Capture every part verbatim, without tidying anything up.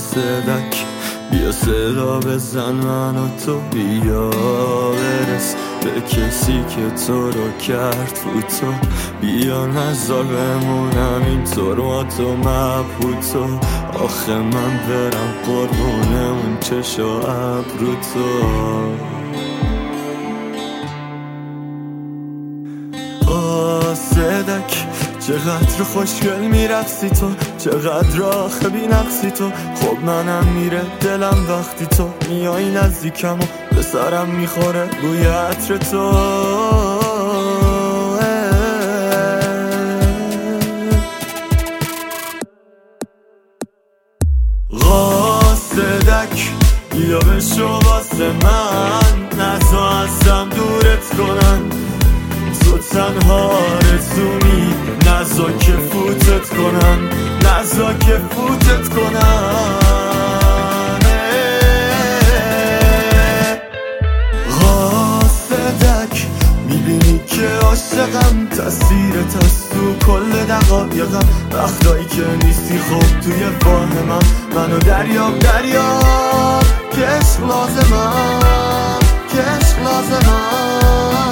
قاصدک بیا صدا بزن من و تو، بیا برس به کسی که تو رو کرد رو تو، بیا نزار بمونم اینطور ما تو مبهوتو. آخه من برم قربونه اون چشم و ابرو تو. قاصدک چقدر خوشگل میرقصی تو، چقدر آخه بی نقصی تو. خب منم میره دلم وقتی تو میای نزدیکم و به سرم میخوره بوی عطر تو. قاصدک بیا بشو واسه من، نزا ازم دورت کنن، تو تنها رسومی، نزا که فوتت کنن، نزا که فوتت کنن. قاصدک میبینی که عاشقم، تاثیرت از تو کل دقایقم، وقتایی که نیستی خب توی فاهمم، منو دریاب دریاب که عشق لازمم، که عشق لازمم.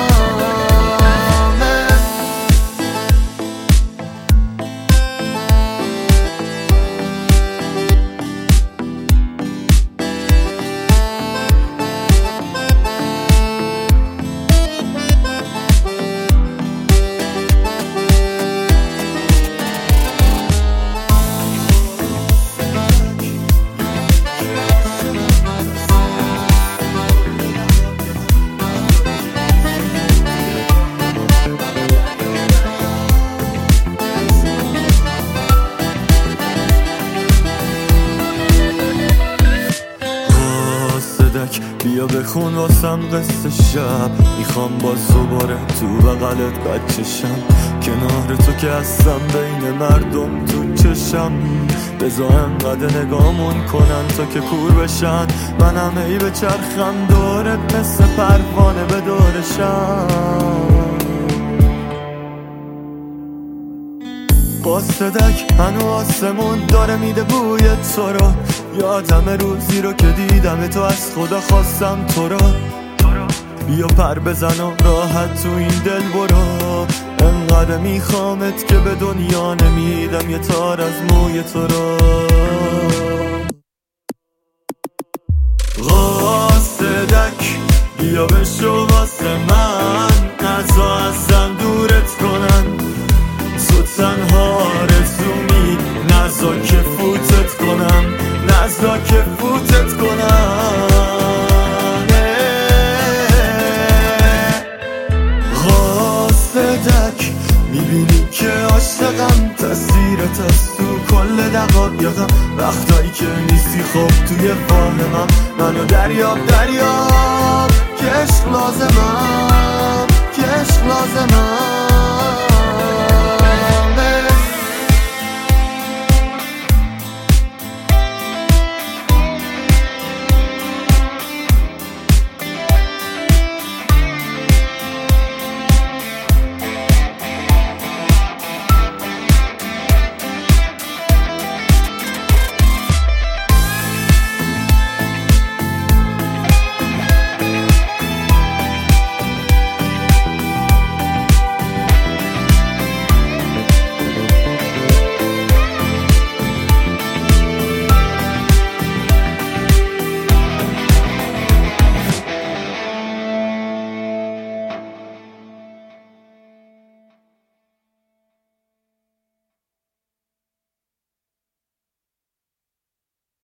بیا بخون واسم قصه شب، میخوام باز دوباره تو بغلت بچشم، کنار تو که هستم بین مردم تو چشم. بزا انقدر نگامون کنن تا که کور بشن، منم ای به چرخم دورت مثل پروانه به دورشم. قاصدک هنو آسمون داره میده بوی تو رو، یادم روزی رو که دیدم تو از خدا خواستم تو رو. بیا پر بزن و راحت تو این دل برو، انقدر میخوامت که به دنیا نمیدم یه تار از موی تو رو. قاصدک بیا بشو واسه من، نزا ازم دورت کنن، تو تنها رسومی، نزا که فوتت کنم، نزا که فوتت کنم. قاصدک میبینی که عاشقم، تاثیرت از تو کل دقایقم، وقتایی که نیستی خب توی فاهمم، منو دریاب دریاب که عشق لازمم، که عشق لازمم.